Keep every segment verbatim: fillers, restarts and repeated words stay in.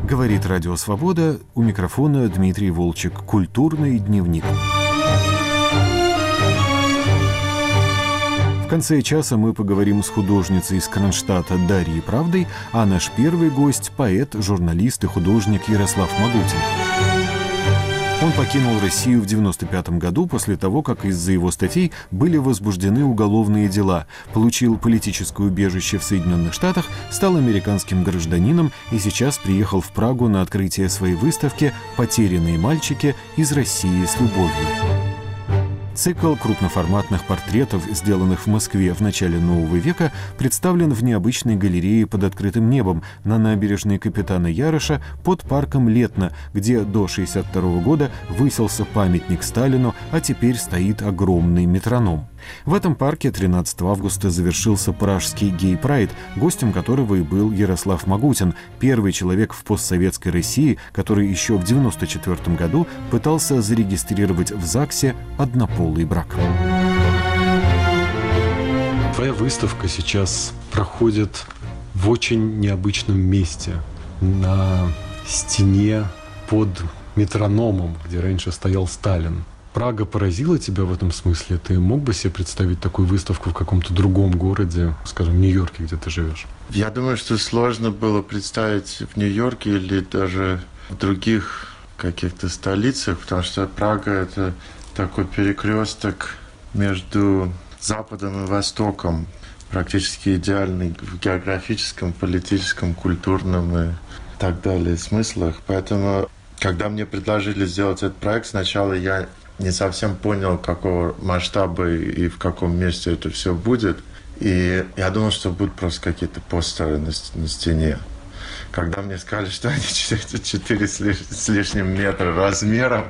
Говорит Радио Свобода, у микрофона Дмитрий Волчек. Культурный дневник. В конце часа мы поговорим с художницей из Кронштадта Дарьей Правдой, а наш первый гость – поэт, журналист и художник Ярослав Магутин. Он покинул Россию в девяносто пятом году после того, как из-за его статей были возбуждены уголовные дела, получил политическое убежище в Соединенных Штатах, стал американским гражданином и сейчас приехал в Прагу на открытие своей выставки «Потерянные мальчики из России с любовью». Цикл крупноформатных портретов, сделанных в Москве в начале нового века, представлен в необычной галерее под открытым небом на набережной Капитана Яроша под парком Летно, где до шестьдесят второго года высился памятник Сталину, а теперь стоит огромный метроном. В этом парке тринадцатого августа завершился пражский гей-прайд, гостем которого и был Ярослав Магутин, первый человек в постсоветской России, который еще в девяносто четвёртом году пытался зарегистрировать в ЗАГСе однополый брак. Твоя выставка сейчас проходит в очень необычном месте, на стене под метрономом, где раньше стоял Сталин. Прага поразила тебя в этом смысле? Ты мог бы себе представить такую выставку в каком-то другом городе, скажем, в Нью-Йорке, где ты живешь? Я думаю, что сложно было представить в Нью-Йорке или даже в других каких-то столицах, потому что Прага – это такой перекресток между Западом и Востоком, практически идеальный в географическом, политическом, культурном и так далее смыслах. Поэтому, когда мне предложили сделать этот проект, сначала я не совсем понял, какого масштаба и в каком месте это все будет. И я думал, что будут просто какие-то постеры на, на стене. Когда мне сказали, что они четыре с лишним метра размером,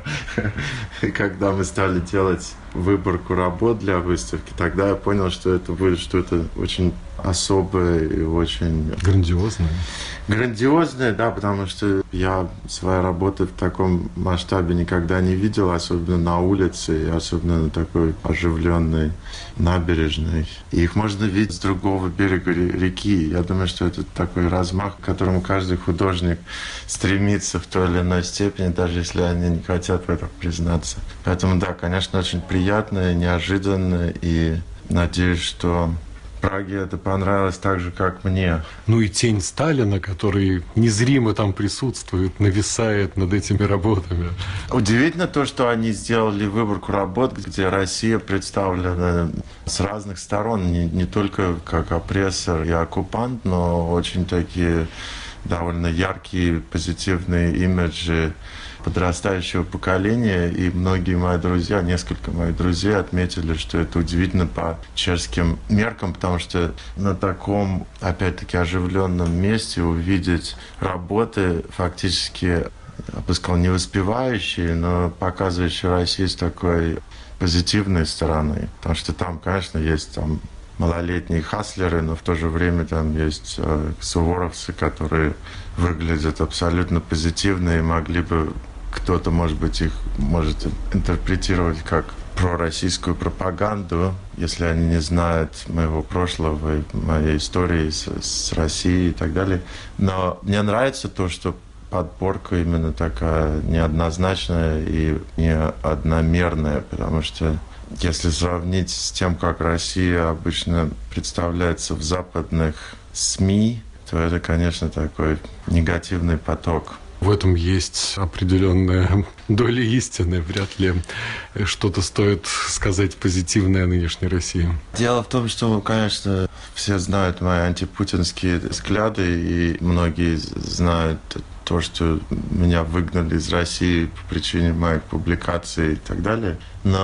и когда мы стали делать выборку работ для выставки, тогда я понял, что это будет что-то очень особое и очень... Грандиозное. Грандиозное, да, потому что я свои работы в таком масштабе никогда не видел, особенно на улице, и особенно на такой оживленной набережной. И их можно видеть с другого берега реки. Я думаю, что это такой размах, к которому каждый художник стремится в той или иной степени, даже если они не хотят в этом признаться. Поэтому, да, конечно, очень приятно и неожиданно, и надеюсь, что Праге это понравилось так же, как мне. Ну и тень Сталина, который незримо там присутствует, нависает над этими работами. Удивительно то, что они сделали выборку работ, где Россия представлена с разных сторон, не, не только как опрессор и оккупант, но очень такие довольно яркие, позитивные имиджи подрастающего поколения, и многие мои друзья, несколько моих друзей отметили, что это удивительно по чешским меркам, потому что на таком, опять-таки, оживленном месте увидеть работы фактически, я бы сказал, не воспевающие, но показывающие Россию с такой позитивной стороны, потому что там, конечно, есть там малолетние хаслеры, но в то же время там есть э, суворовцы, которые выглядят абсолютно позитивно и могли бы, кто-то, может быть, их может интерпретировать как пророссийскую пропаганду, если они не знают моего прошлого, моей истории с, с Россией и так далее. Но мне нравится то, что подборка именно такая неоднозначная и неодномерная, потому что если сравнить с тем, как Россия обычно представляется в западных СМИ, то это, конечно, такой негативный поток. В этом есть определенная доля истины. Вряд ли что-то стоит сказать позитивное о нынешней России. Дело в том, что, конечно, все знают мои антипутинские взгляды, и многие знают то, что меня выгнали из России по причине моих публикаций и так далее.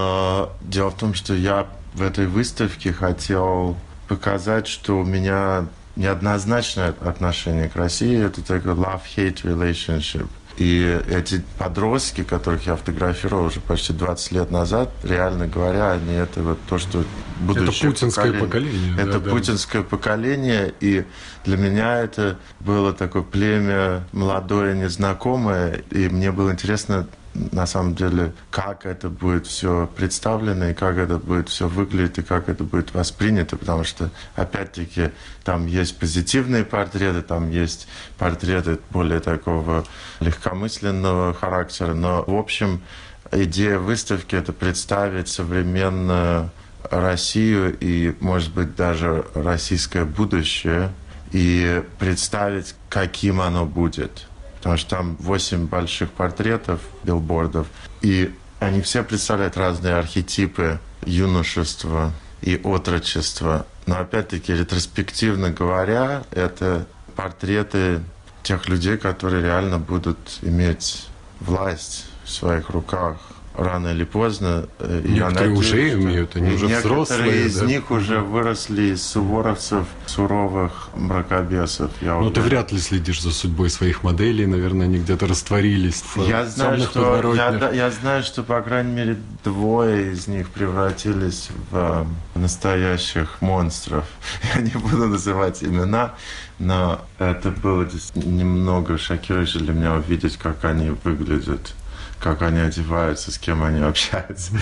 Но дело в том, что я в этой выставке хотел показать, что у меня неоднозначное отношение к России. Это такой love-hate relationship. И эти подростки, которых я фотографировал уже почти двадцать лет назад, реально говоря, они это вот то, что будущее это путинское поколение. поколение это да, путинское да. поколение. И для меня это было такое племя молодое, незнакомое. И мне было интересно на самом деле, как это будет все представлено, и как это будет все выглядеть, и как это будет воспринято, потому что, опять-таки, там есть позитивные портреты, там есть портреты более такого легкомысленного характера, но, в общем, идея выставки – это представить современную Россию и, может быть, даже российское будущее, и представить, каким оно будет. Потому что там восемь больших портретов, билбордов, и они все представляют разные архетипы юношества и отрочества. Но опять-таки, ретроспективно говоря, это портреты тех людей, которые реально будут иметь власть в своих руках. Рано или поздно. Некоторые я надеюсь, уже имеют, они уже взрослые. Некоторые из да? них уже выросли из суворовцев, суровых мракобесов. Я Но ты вряд ли следишь за судьбой своих моделей, наверное, они где-то растворились в я знаю, темных что, подворотнях. я, я знаю, что, по крайней мере, двое из них превратились в настоящих монстров. Я не буду называть имена, но это было немного шокирующе для меня увидеть, как они выглядят, как они одеваются, с кем они общаются.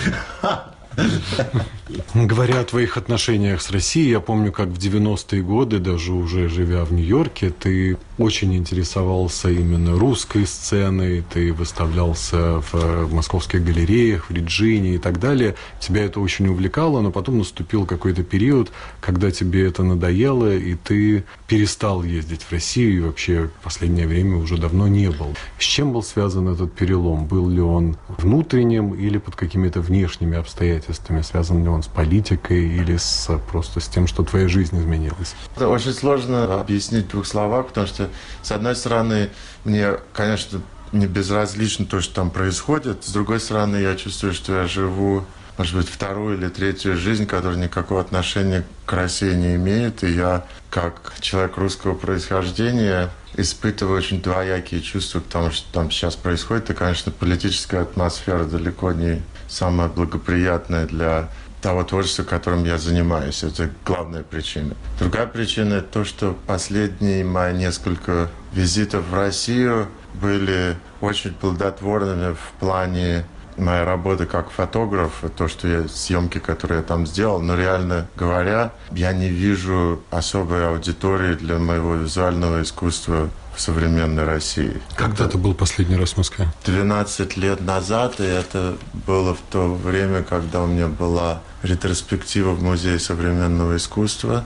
Говоря о твоих отношениях с Россией, я помню, как в девяностые годы, даже уже живя в Нью-Йорке, ты очень интересовался именно русской сценой, ты выставлялся в московских галереях, в Реджине и так далее. Тебя это очень увлекало, но потом наступил какой-то период, когда тебе это надоело, и ты перестал ездить в Россию, и вообще в последнее время уже давно не был. С чем был связан этот перелом? Был ли он внутренним или под какими-то внешними обстоятельствами? Связан ли он с политикой или с, просто с тем, что твоя жизнь изменилась? Это очень сложно объяснить в двух словах, потому что, с одной стороны, мне, конечно, не безразлично то, что там происходит. С другой стороны, я чувствую, что я живу, может быть, вторую или третью жизнь, которая никакого отношения к России не имеет. И я, как человек русского происхождения, испытываю очень двоякие чувства к тому, что там сейчас происходит. И, конечно, политическая атмосфера далеко не самая благоприятная для того творчества, которым я занимаюсь. Это главная причина. Другая причина – это то, что последние мои несколько визитов в Россию были очень плодотворными в плане моей работы как фотограф, то, что я, съемки, которые я там сделал, но реально говоря, я не вижу особой аудитории для моего визуального искусства в современной России. Когда ты был последний раз в Москве? двенадцать лет назад, и это было в то время, когда у меня была ретроспектива в Музее современного искусства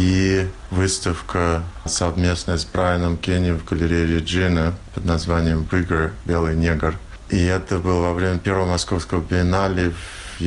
и выставка совместная с Брайаном Кенни в галерее Реджина под названием «Bigger. Белый негр». И это было во время первого московского биеннале в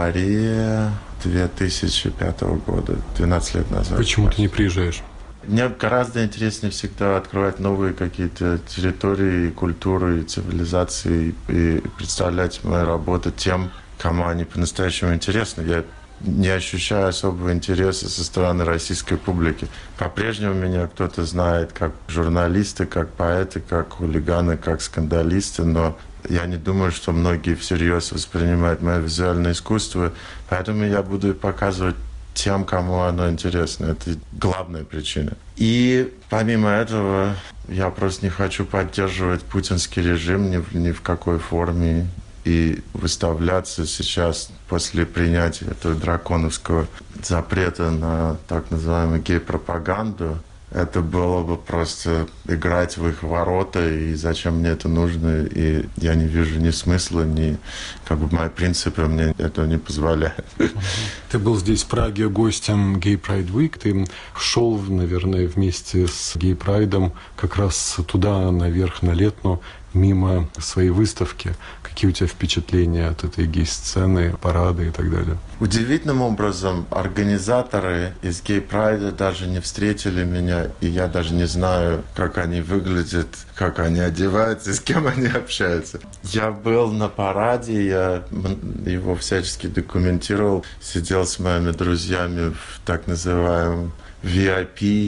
январе две тысячи пятого года, двенадцать лет назад. Почему ты не приезжаешь? Мне гораздо интереснее всегда открывать новые какие-то территории, культуры, цивилизации и представлять мою работу тем, кому они по-настоящему интересны. Я не ощущаю особого интереса со стороны российской публики. По-прежнему меня кто-то знает как журналисты, как поэты, как хулиганы, как скандалисты, но я не думаю, что многие всерьез воспринимают мое визуальное искусство, поэтому я буду показывать тем, кому оно интересно. Это главная причина. И помимо этого, я просто не хочу поддерживать путинский режим ни в, ни в какой форме. И выставляться сейчас после принятия этого драконовского запрета на так называемую гей-пропаганду, это было бы просто играть в их ворота, и зачем мне это нужно, и я не вижу ни смысла, ни как бы мои принципы мне этого не позволяют. Ты был здесь в Праге гостем Gay Pride Week, ты шел, наверное, вместе с Gay Pride'ом как раз туда, наверх, на Летну, мимо своей выставки. Какие у тебя впечатления от этой гей-сцены, парады и так далее? Удивительным образом организаторы из Gay Pride даже не встретили меня, и я даже не знаю, как они выглядят, как они одеваются, с кем они общаются. Я был на параде, я его всячески документировал, сидел с моими друзьями в так называемом ви ай пи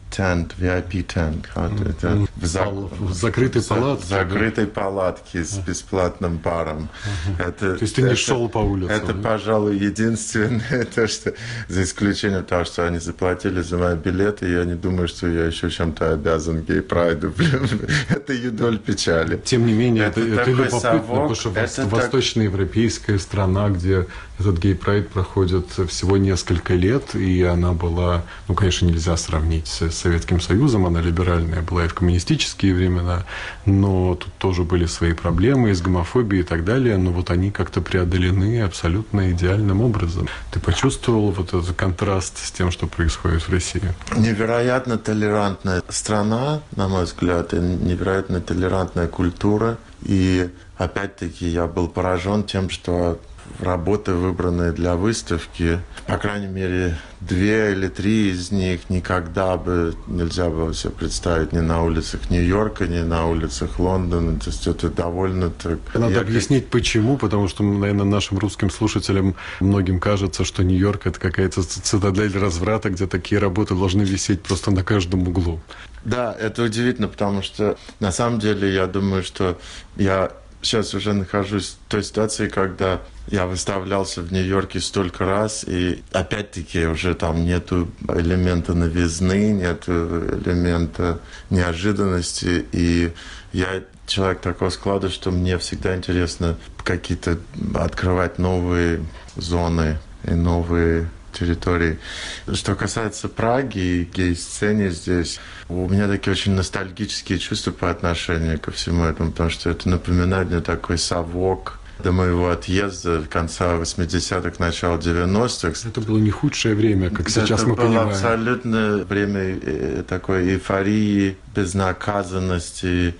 тент, ви ай пи тент. Вот, это в, зак... в закрытой палатке. В закрытой да? палатке с бесплатным баром. Uh-huh. Это, То есть ты не это, шел по улице? Это, да? пожалуй, единственное, то, что за исключением того, что они заплатили за мои билеты, я не думаю, что я еще чем-то обязан гей-прайду. Это юдоль печали. Тем не менее, это, это, это любопытно, совок, потому что это восточноевропейская так... страна, где этот гей-прайд проходит всего несколько лет, и она была, ну, конечно, нельзя сравнить с Советским Союзом, она либеральная была и в коммунистические времена, но тут тоже были свои проблемы с гомофобией и так далее, но вот они как-то преодолены абсолютно идеальным образом. Ты почувствовал вот этот контраст с тем, что происходит в России? Невероятно толерантная страна, на мой взгляд, и невероятно толерантная культура, и опять-таки я был поражен тем, что работы, выбранные для выставки, по крайней мере, две или три из них никогда бы нельзя было себе представить ни на улицах Нью-Йорка, ни на улицах Лондона. То есть это довольно так... Надо Я... объяснить, почему, потому что, наверное, нашим русским слушателям многим кажется, что Нью-Йорк – это какая-то цитадель разврата, где такие работы должны висеть просто на каждом углу. Да, это удивительно, потому что на самом деле я думаю, что я сейчас уже нахожусь в той ситуации, когда я выставлялся в Нью-Йорке столько раз, и опять-таки уже там нету элемента новизны, нету элемента неожиданности, и я человек такого склада, что мне всегда интересно какие-то открывать новые зоны и новые территории. Что касается Праги и гей-сцены здесь, у меня такие очень ностальгические чувства по отношению ко всему этому, потому что это напоминает мне такой совок до моего отъезда конца восьмидесятых, начала девяностых. Это было не худшее время, как сейчас мы понимаем. Это было абсолютно время такой эйфории, безнаказанности,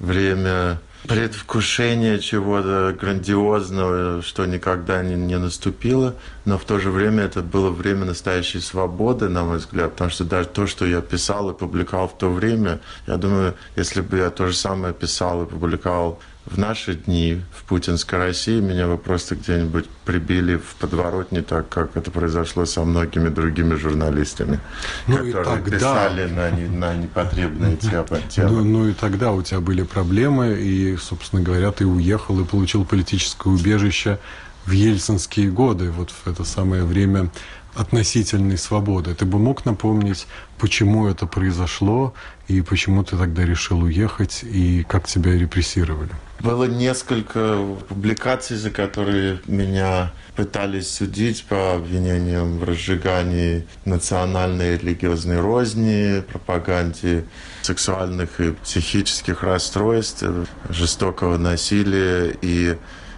время предвкушение чего-то грандиозного, что никогда не, не наступило, но в то же время это было время настоящей свободы, на мой взгляд, потому что даже то, что я писал и публиковал в то время, я думаю, если бы я то же самое писал и публиковал в наши дни в путинской России, меня бы просто где-нибудь прибили в подворотне, так как это произошло со многими другими журналистами, ну, которые тогда... писали на, не, на непотребные темы. Ну, ну и тогда у тебя были проблемы, и, собственно говоря, ты уехал и получил политическое убежище в ельцинские годы, вот в это самое время относительной свободы. Ты бы мог напомнить, почему это произошло, и почему ты тогда решил уехать, и как тебя репрессировали? Было несколько публикаций, за которые меня пытались судить по обвинениям в разжигании национальной и религиозной розни, пропаганде сексуальных и психических расстройств, жестокого насилия и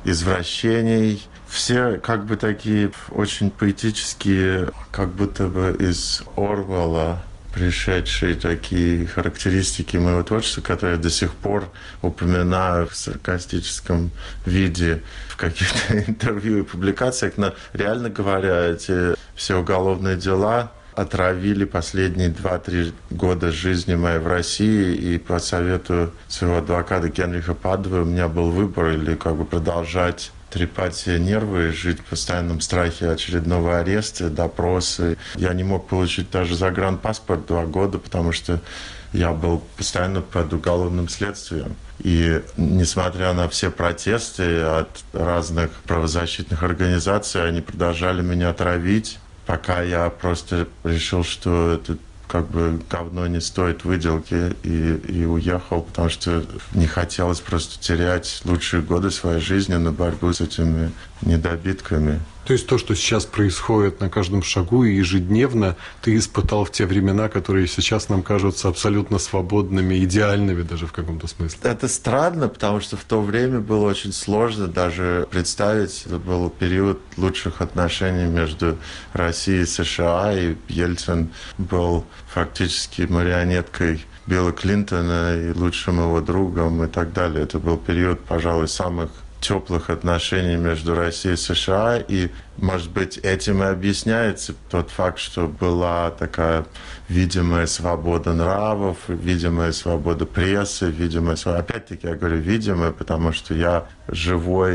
извращений. Все как бы такие очень поэтические, как будто бы из Орвелла пришедшие такие характеристики моего творчества, которые я до сих пор упоминаю в саркастическом виде в каких-то интервью и публикациях. Но реально говоря, эти все уголовные дела отравили последние два-три года жизни моей в России, и по совету своего адвоката Генриха Падовой у меня был выбор: или как бы продолжать трепать себе нервы, жить в постоянном страхе очередного ареста, допроса. Я не мог получить даже загранпаспорт два года, потому что я был постоянно под уголовным следствием. И несмотря на все протесты от разных правозащитных организаций, они продолжали меня травить, пока я просто решил, что это как бы говно не стоит выделки, и, и уехал, потому что не хотелось просто терять лучшие годы своей жизни на борьбу с этими недобитками. То есть то, что сейчас происходит на каждом шагу и ежедневно, ты испытал в те времена, которые сейчас нам кажутся абсолютно свободными, идеальными даже в каком-то смысле. Это странно, потому что в то время было очень сложно даже представить. Это был период лучших отношений между Россией и США, и Ельцин был фактически марионеткой Билла Клинтона и лучшим его другом и так далее. Это был период, пожалуй, самых теплых отношений между Россией и США, и, может быть, этим и объясняется тот факт, что была такая видимая свобода нравов, видимая свобода прессы, видимая свобода... Опять-таки, я говорю видимая, потому что я живой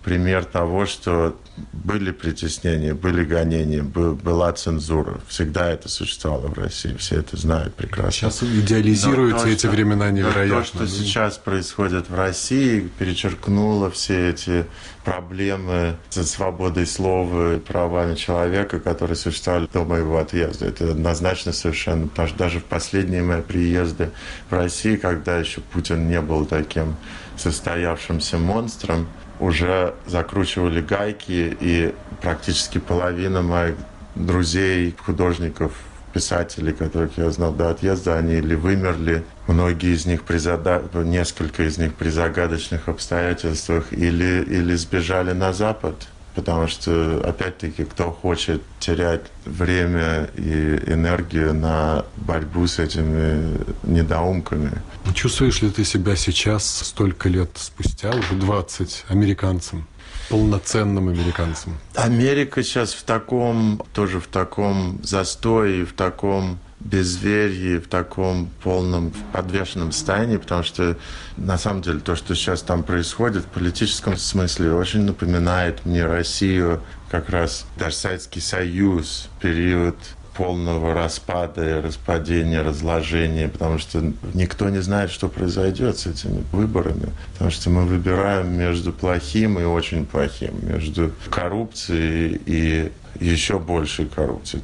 пример того, что были притеснения, были гонения, была цензура. Всегда это существовало в России, все это знают прекрасно. Сейчас идеализируются то, эти что, времена невероятно. То, что да? сейчас происходит в России, перечеркнуло все эти проблемы со свободой слова и правами человека, которые существовали до моего отъезда. Это однозначно совершенно, потому что даже в последние мои приезды в Россию, когда еще Путин не был таким состоявшимся монстром, уже закручивали гайки, и практически половина моих друзей, художников, писателей, которых я знал до отъезда, они или вымерли, многие из них при зада... несколько из них при загадочных обстоятельствах, или, или сбежали на Запад. Потому что, опять-таки, кто хочет терять время и энергию на борьбу с этими недоумками. Чувствуешь ли ты себя сейчас, столько лет спустя, уже двадцать, американцем? Полноценным американцем? Америка сейчас в таком, тоже в таком застое, в таком безверии, в таком полном подвешенном состоянии, потому что на самом деле то, что сейчас там происходит в политическом смысле, очень напоминает мне Россию, как раз даже Советский Союз, период полного распада, распадения, разложения, потому что никто не знает, что произойдет с этими выборами, потому что мы выбираем между плохим и очень плохим, между коррупцией и еще большей коррупцией.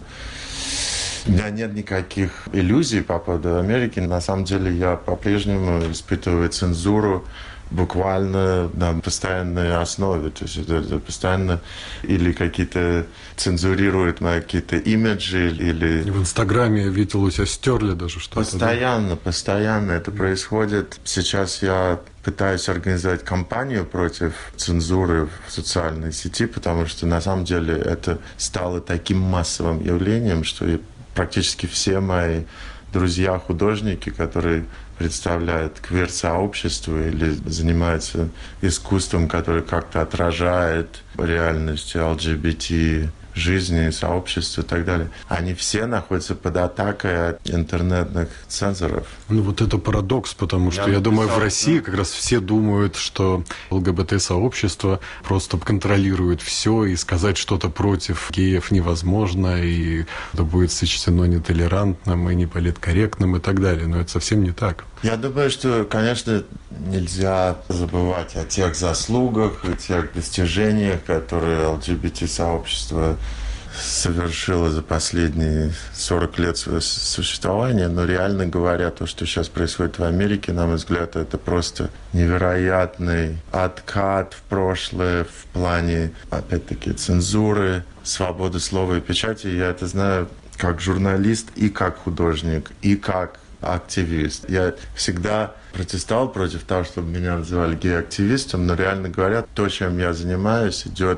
У меня нет никаких иллюзий по поводу Америки. На самом деле я по-прежнему испытываю цензуру буквально на постоянной основе. То есть это, это постоянно или какие-то цензурируют мои какие-то имиджи, или... В Инстаграме я видел, у тебя стерли даже что-то. Постоянно, да? постоянно это происходит. Сейчас я пытаюсь организовать кампанию против цензуры в социальной сети, потому что на самом деле это стало таким массовым явлением, что практически все мои друзья-художники, которые представляют квир-сообщество или занимаются искусством, которое как-то отражает реальность эл джи би ти жизни, сообщества и так далее, они все находятся под атакой от интернетных цензоров. Ну вот это парадокс, потому что я, я думаю, в России как раз все думают, что ЛГБТ-сообщество просто контролирует все, и сказать что-то против геев невозможно, и это будет сочтено нетолерантным и неполиткорректным и так далее. Но это совсем не так. Я думаю, что, конечно, нельзя забывать о тех заслугах и тех достижениях, которые эл джи би ти-сообщество совершило за последние сорок лет своего существования, но реально говоря, то, что сейчас происходит в Америке, на мой взгляд, это просто невероятный откат в прошлое в плане, опять-таки, цензуры, свободы слова и печати. Я это знаю как журналист и как художник, и как активист. Я всегда протестовал против того, чтобы меня называли гей-активистом, но реально говоря, то, чем я занимаюсь, идет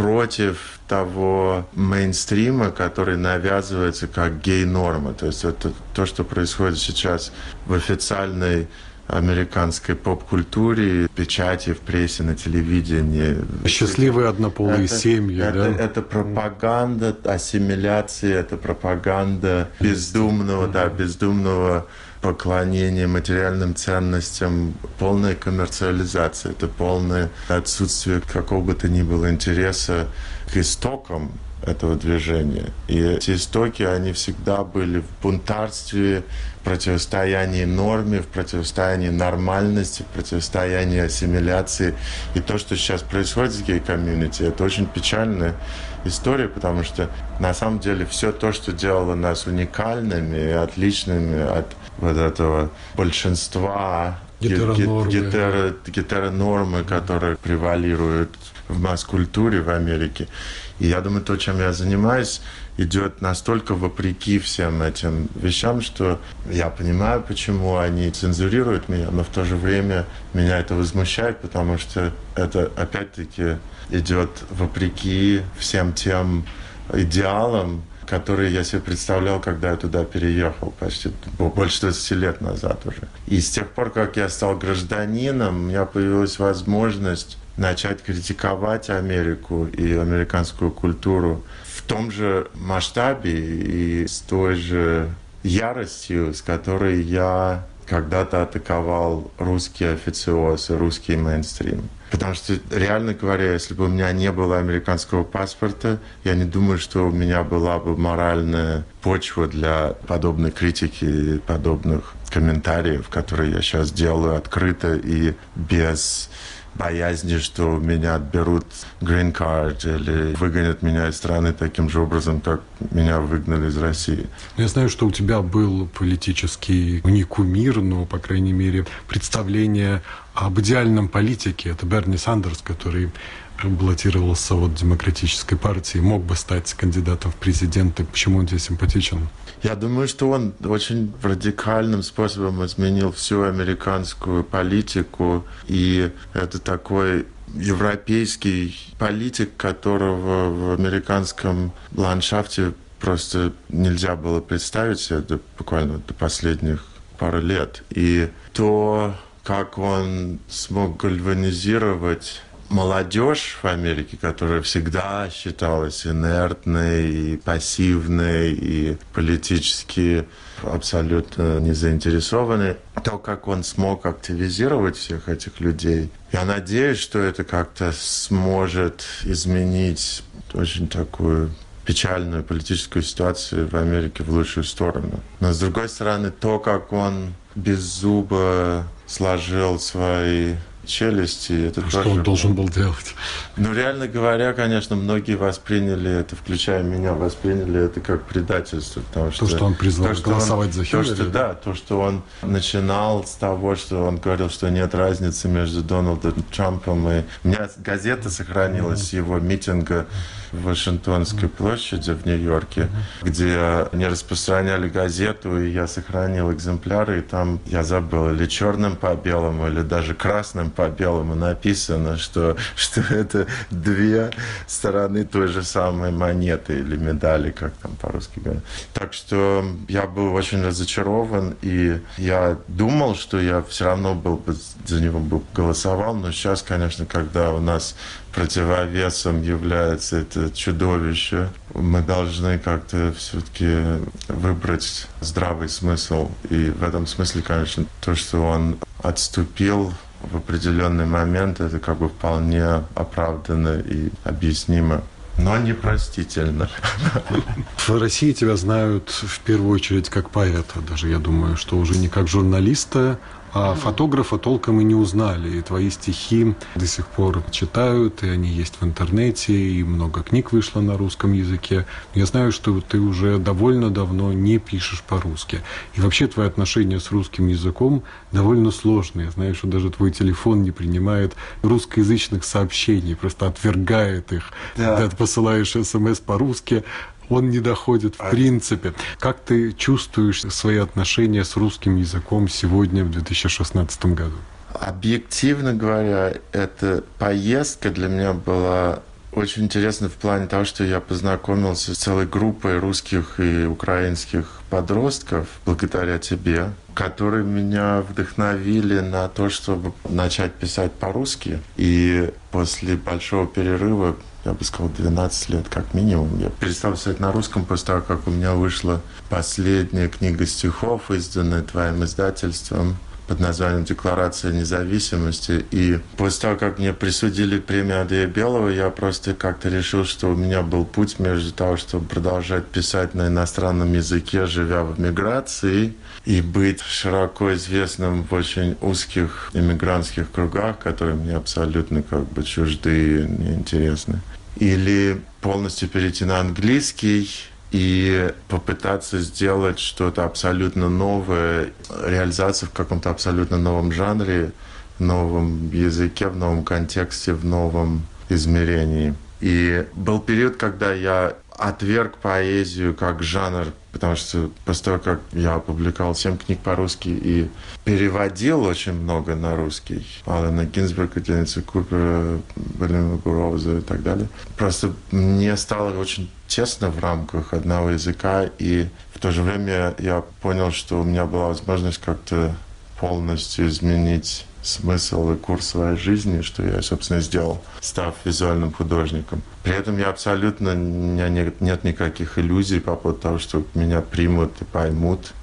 против того мейнстрима, который навязывается как гей-норма. То есть это то, что происходит сейчас в официальной американской поп-культуре, печати, в прессе, на телевидении. Счастливые однополые это, семьи, это, да? Это пропаганда ассимиляции, это пропаганда бездумного, да, бездумного поклонения материальным ценностям, полная коммерциализация, это полное отсутствие какого бы то ни было интереса к истокам этого движения. И эти истоки, они всегда были в бунтарстве, в противостоянии норме, в противостоянии нормальности, в противостоянии ассимиляции. И то, что сейчас происходит с гей-комьюнити, это очень печальная история, потому что на самом деле все то, что делало нас уникальными и отличными от вот этого большинства гетеронормы, гетер, гетеронормы, которые превалируют в масс-культуре в Америке. И я думаю, то, чем я занимаюсь, идет настолько вопреки всем этим вещам, что я понимаю, почему они цензурируют меня, но в то же время меня это возмущает, потому что это, опять-таки, идет вопреки всем тем идеалам, которые я себе представлял, когда я туда переехал почти больше двадцати лет назад уже. И с тех пор, как я стал гражданином, у меня появилась возможность начать критиковать Америку и американскую культуру в том же масштабе и с той же яростью, с которой я когда-то атаковал русский официоз и русский мейнстрим. Потому что, реально говоря, если бы у меня не было американского паспорта, я не думаю, что у меня была бы моральная почва для подобной критики, подобных комментариев, которые я сейчас делаю открыто и без боязни, что меня отберут green card или выгонят меня из страны таким же образом, как меня выгнали из России. Я знаю, что у тебя был политический не кумир, но, по крайней мере, представление об идеальном политике. Это Берни Сандерс, который баллотировался от Демократической партии, мог бы стать кандидатом в президенты. Почему он тебе симпатичен? Я думаю, что он очень радикальным способом изменил всю американскую политику. И это такой европейский политик, которого в американском ландшафте просто нельзя было представить себе до, буквально до последних пару лет. И то, как он смог гальванизировать молодежь в Америке, которая всегда считалась инертной и пассивной и политически абсолютно незаинтересованной, то, как он смог активизировать всех этих людей, я надеюсь, что это как-то сможет изменить очень такую печальную политическую ситуацию в Америке в лучшую сторону. Но, с другой стороны, то, как он без зуба сложил свои челюсти. Это а тоже... Что он должен был делать? Ну, реально говоря, конечно, многие восприняли это, включая меня, восприняли это как предательство. Потому что, то, что он призвал то, что голосовать он, за Хиллари? То, что, да, то, что он начинал с того, что он говорил, что нет разницы между Дональдом Трампом и... У меня газета сохранилась с его митинга в Вашингтонской площади в Нью-Йорке, где они распространяли газету, и я сохранил экземпляры, и там, я забыл, или черным по белому, или даже красным по белому написано, что, что это две стороны той же самой монеты или медали, как там по-русски говорят. Так что я был очень разочарован, и я думал, что я все равно был бы за него бы голосовал, но сейчас, конечно, когда у нас противовесом является это чудовище, мы должны как-то все-таки выбрать здравый смысл. И в этом смысле, конечно, то, что он отступил в определенный момент, это как бы вполне оправданно и объяснимо. Но непростительно. В России тебя знают в первую очередь как поэта. Даже я думаю, что уже не как журналиста, а фотографа толком и не узнали. И твои стихи до сих пор читают, и они есть в интернете, и много книг вышло на русском языке. Я знаю, что ты уже довольно давно не пишешь по-русски. И вообще твои отношения с русским языком довольно сложные. Я знаю, что даже твой телефон не принимает русскоязычных сообщений, просто отвергает их. Да. Когда ты посылаешь смс по-русски, он не доходит в принципе. Как ты чувствуешь свои отношения с русским языком сегодня, в две тысячи шестнадцатом году? Объективно говоря, эта поездка для меня была очень интересна в плане того, что я познакомился с целой группой русских и украинских подростков благодаря тебе, которые меня вдохновили на то, чтобы начать писать по-русски. И после большого перерыва, я бы сказал, двенадцать лет как минимум, я перестал писать на русском после того, как у меня вышла последняя книга стихов, изданная твоим издательством под названием «Декларация независимости». И после того, как мне присудили премию Андрея Белого, я просто как-то решил, что у меня был путь между того, чтобы продолжать писать на иностранном языке, живя в эмиграции, и быть широко известным в очень узких иммигрантских кругах, которые мне абсолютно как бы чужды и неинтересны. Или полностью перейти на английский и попытаться сделать что-то абсолютно новое, реализацию в каком-то абсолютно новом жанре, в новом языке, в новом контексте, в новом измерении. И был период, когда я отверг поэзию как жанр, потому что после того, как я опубликовал семь книг по-русски и переводил очень много на русский, Алана Гинзбурга, Дениса Купера, Вильяма Бурроуза и так далее, просто мне стало очень тесно в рамках одного языка, и в то же время я понял, что у меня была возможность как-то полностью изменить смысл и курс своей жизни, что я, собственно, сделал, став визуальным художником. При этом я абсолютно, у меня нет, нет никаких иллюзий по поводу того, что меня примут и поймут.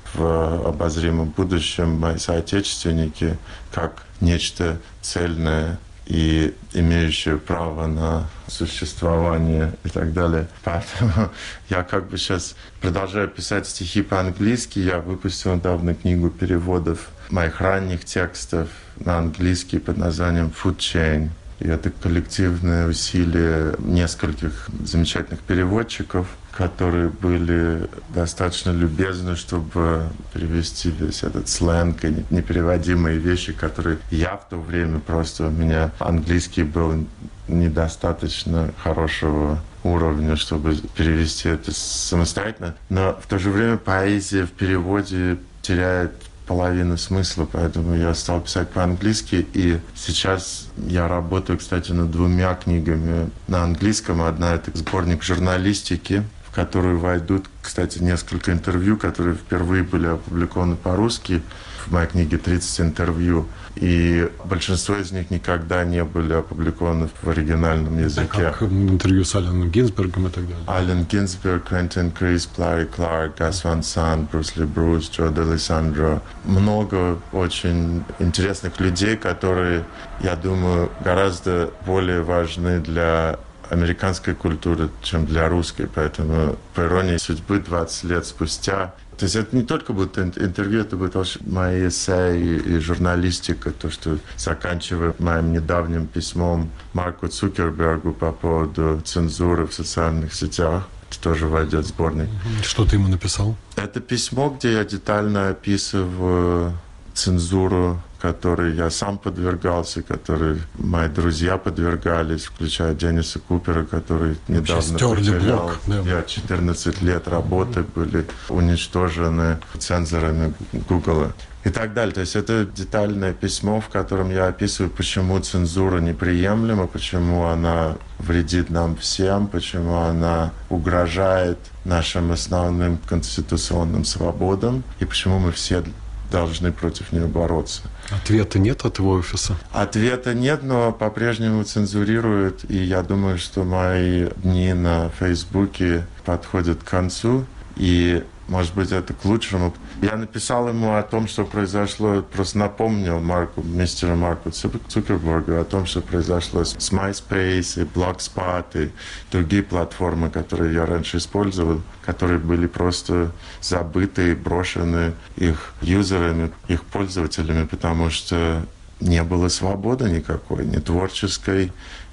в обозримом будущем мои соотечественники как нечто цельное и имеющее право на существование и так далее. Поэтому я как бы сейчас продолжаю писать стихи по-английски. Я выпустил недавно книгу переводов моих ранних текстов на английский под названием «Food Chain». И это коллективное усилие нескольких замечательных переводчиков, которые были достаточно любезны, чтобы перевести весь этот сленг и непереводимые вещи, которые я в то время просто... У меня английский был недостаточно хорошего уровня, чтобы перевести это самостоятельно. Но в то же время поэзия в переводе теряет половину смысла, поэтому я стал писать по-английски, и сейчас я работаю, кстати, над двумя книгами на английском. Одна — это сборник журналистики, в которую войдут, кстати, несколько интервью, которые впервые были опубликованы по-русски. В моей книге тридцать интервью, и большинство из них никогда не были опубликованы в оригинальном языке. Как интервью с Аленом Гинзбергом и так далее. Ален Гинзберг, Квентин Крис, Клари Кларк, Гас Ван Sant, Брюс Ли Брюс, Джо D'Алессандро. Много очень интересных людей, которые, я думаю, гораздо более важны для американской культуры, чем для русской. Поэтому, по иронии судьбы, двадцать лет спустя... То есть это не только будет интервью, это будет тоже мои эссе и журналистика, то, что заканчивая моим недавним письмом Марку Цукербергу по поводу цензуры в социальных сетях. Это тоже войдет в сборник. Что ты ему написал? Это письмо, где я детально описываю цензуру, которой я сам подвергался, которой мои друзья подвергались, включая Денниса Купера, который недавно потерял. Да. Я четырнадцать лет работы были уничтожены цензорами Гугла и так далее. То есть это детальное письмо, в котором я описываю, почему цензура неприемлема, почему она вредит нам всем, почему она угрожает нашим основным конституционным свободам и почему мы все должны против нее бороться. Ответа нет от его офиса? Ответа нет, но по-прежнему цензурируют. И я думаю, что мои дни на Фейсбуке подходят к концу. И, может быть, это к лучшему. Я написал ему о том, что произошло, просто напомнил Марку, мистеру Марку Цукербергу о том, что произошло с MySpace и Blogspot и другие платформы, которые я раньше использовал, которые были просто забыты и брошены их юзерами, их пользователями, потому что не было свободы никакой, ни творческой,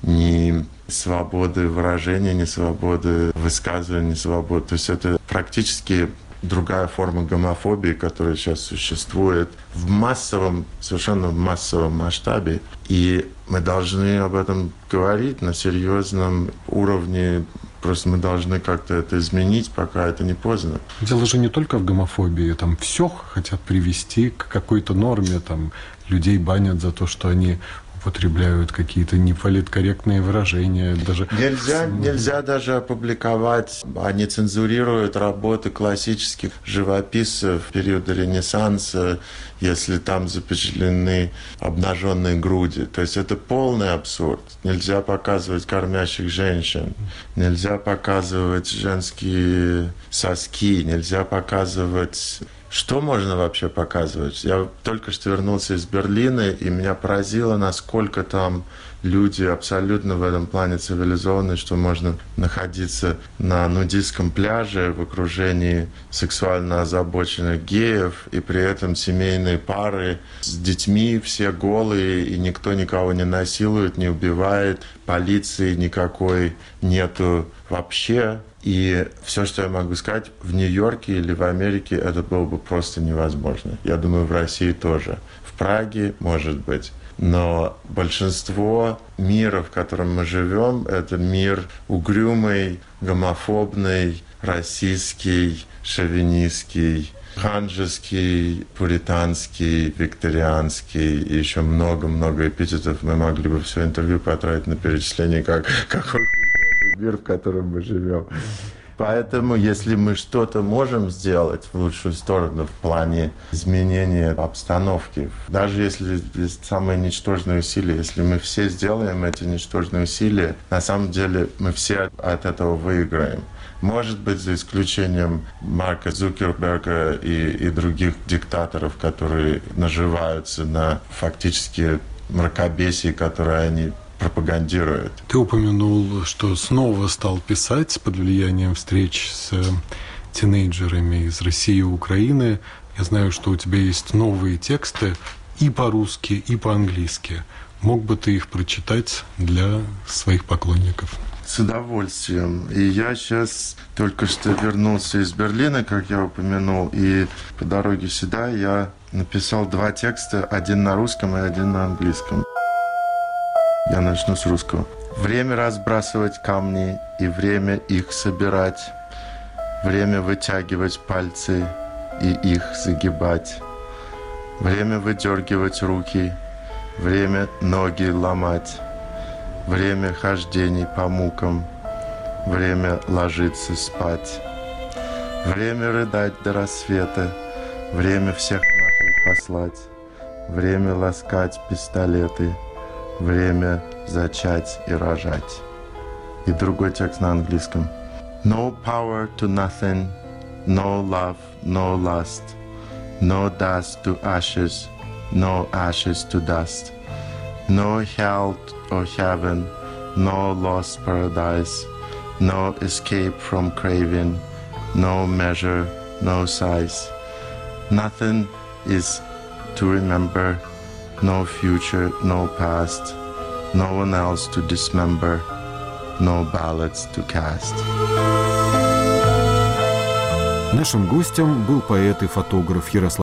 ни свободы выражения, ни свободы высказывания, ни свободы. То есть это практически другая форма гомофобии, которая сейчас существует в массовом, совершенно в массовом масштабе. И мы должны об этом говорить на серьезном уровне. Просто мы должны как-то это изменить, пока это не поздно. Дело же не только в гомофобии. Там все хотят привести к какой-то норме. Там людей банят за то, что они употребляют какие-то неполиткорректные выражения. Даже... Нельзя, нельзя даже опубликовать, они цензурируют работы классических живописцев периода Ренессанса, если там запечатлены обнаженные груди. То есть это полный абсурд. Нельзя показывать кормящих женщин, нельзя показывать женские соски, нельзя показывать... Что можно вообще показывать? Я только что вернулся из Берлина, и меня поразило, насколько там люди абсолютно в этом плане цивилизованные, что можно находиться на нудистском пляже в окружении сексуально озабоченных геев, и при этом семейные пары с детьми, все голые, и никто никого не насилует, не убивает, полиции никакой нету вообще. И все, что я могу сказать, в Нью-Йорке или в Америке это было бы просто невозможно. Я думаю, в России тоже. В Праге, может быть. Но большинство мира, в котором мы живем, это мир угрюмый, гомофобный, расистский, шовинистский, ханжеский, пуританский, викторианский и еще много-много эпитетов. Мы могли бы все интервью потратить на перечисление, как, какой мир, в котором мы живем. Поэтому, если мы что-то можем сделать в лучшую сторону в плане изменения обстановки, даже если есть самые ничтожные усилия, если мы все сделаем эти ничтожные усилия, на самом деле мы все от этого выиграем. Может быть, за исключением Марка Цукерберга и, и других диктаторов, которые наживаются на фактически мракобесии, которые они пропагандируют. Ты упомянул, что снова стал писать под влиянием встреч с тинейджерами из России и Украины. Я знаю, что у тебя есть новые тексты и по-русски, и по-английски. Мог бы ты их прочитать для своих поклонников? С удовольствием. И я сейчас только что вернулся из Берлина, как я упомянул, и по дороге сюда я написал два текста, один на русском и один на английском. Я начну с русского. Время разбрасывать камни и время их собирать. Время вытягивать пальцы и их загибать. Время выдергивать руки. Время ноги ломать. Время хождений по мукам. Время ложиться спать. Время рыдать до рассвета. Время всех нахуй послать. Время ласкать пистолеты. Время зачать и рожать. И другой текст на английском. No power to nothing, no love, no lust, no dust to ashes, no ashes to dust, no hell or heaven, no lost paradise, no escape from craving, no measure, no size. Nothing is to remember, no future, no past, no one else to dismember, no ballots to cast. Нашим гостем был поэт и фотограф Ярослав